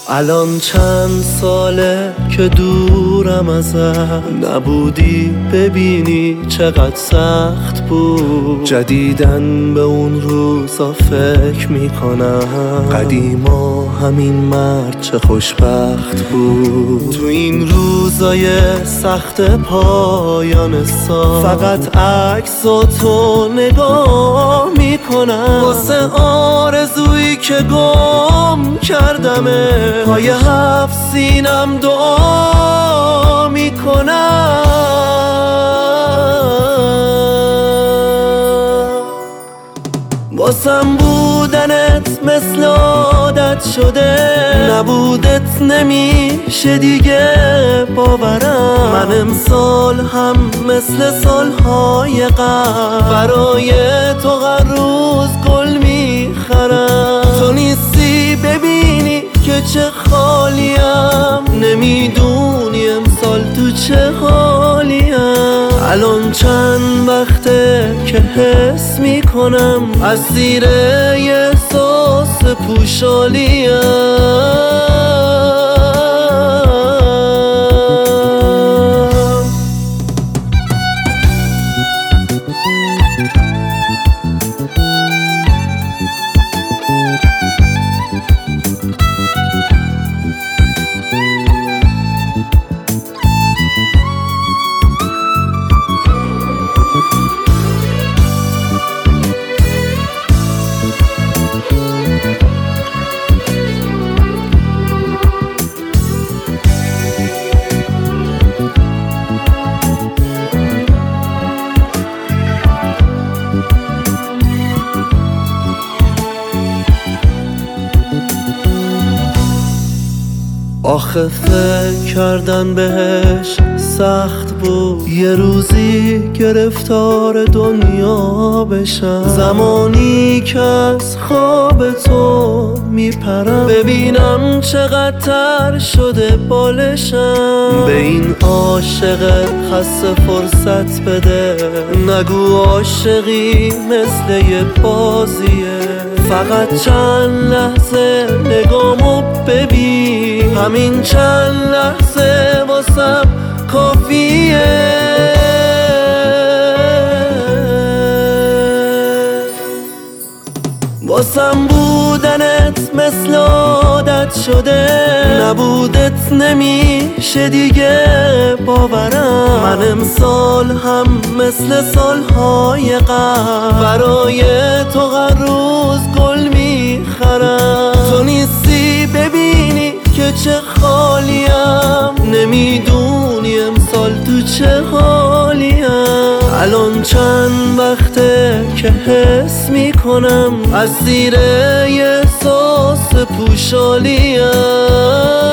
الان چند ساله که دورم ازت، نبودی ببینی چقدر سخت بود. جدیدن به اون روزا فکر میکنم، قدیما همین مرد چه خوشبخت بود. تو این روزای سخت پایان سال فقط عکساتو نگاه میکنم، واسه آرزویی که گم کردمه. پای هفت سینم دعا میکنم. واسم بودنت مثل عادت شده، نبودت نمیشه دیگه باورم. من امسال هم مثل سالهای قبل برای تو هر روز گل میخرم. تو نیستی ببینی که چه خالیم، نمیدونی امسال تو چه حالیم. الان چند وقته که حس میکنم از زیر یه احساس پوشالیم. آخه فکر کردن بهش سخت بود، یه روزی گرفتار دنیا بشم. زمانی که از خواب تو میپرم، ببینم چقدر تر شده بالشم. به این عاشق خسته فرصت بده، نگو عاشقی مثل یه بازیه. فقط چند لحظه نگامو ببین، همین چند لحظه واسم کافیه. واسم بودنت مثل عادت شده، نبودت نمیشه دیگه باورم. من امسال هم مثل سالهای قبل برای تو هر روز گل میخرم. تو نیستی ببینی که چه خالیم، نمیدونی امسال تو چه حالیم. الان چند وقته که حس میکنم از زیر یه احساس پوشالیم.